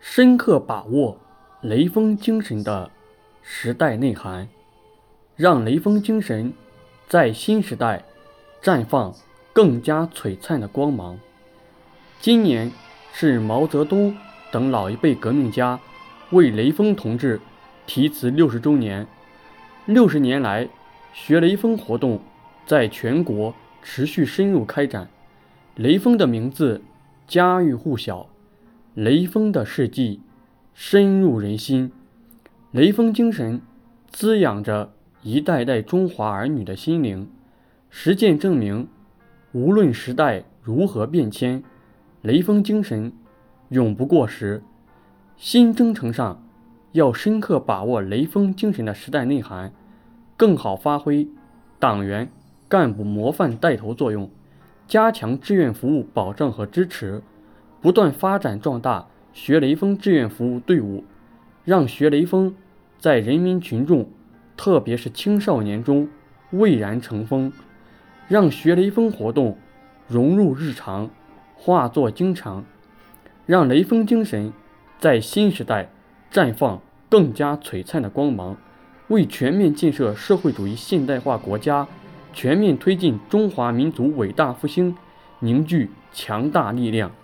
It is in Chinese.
深刻把握雷锋精神的时代内涵，让雷锋精神在新时代绽放更加璀璨的光芒。今年是毛泽东等老一辈革命家为雷锋同志题词60周年。60年来，学雷锋活动在全国持续深入开展，雷锋的名字家喻户晓，雷锋的事迹深入人心，雷锋精神滋养着一代代中华儿女的心灵。实践证明，无论时代如何变迁，雷锋精神永不过时。新征程上，要深刻把握雷锋精神的时代内涵，更好发挥党员干部模范带头作用，加强志愿服务保障和支持，不断发展壮大学雷锋志愿服务队伍，让学雷锋在人民群众，特别是青少年中蔚然成风，让学雷锋活动融入日常，化作经常，让雷锋精神在新时代绽放更加璀璨的光芒，为全面建设社会主义现代化国家，全面推进中华民族伟大复兴凝聚强大力量。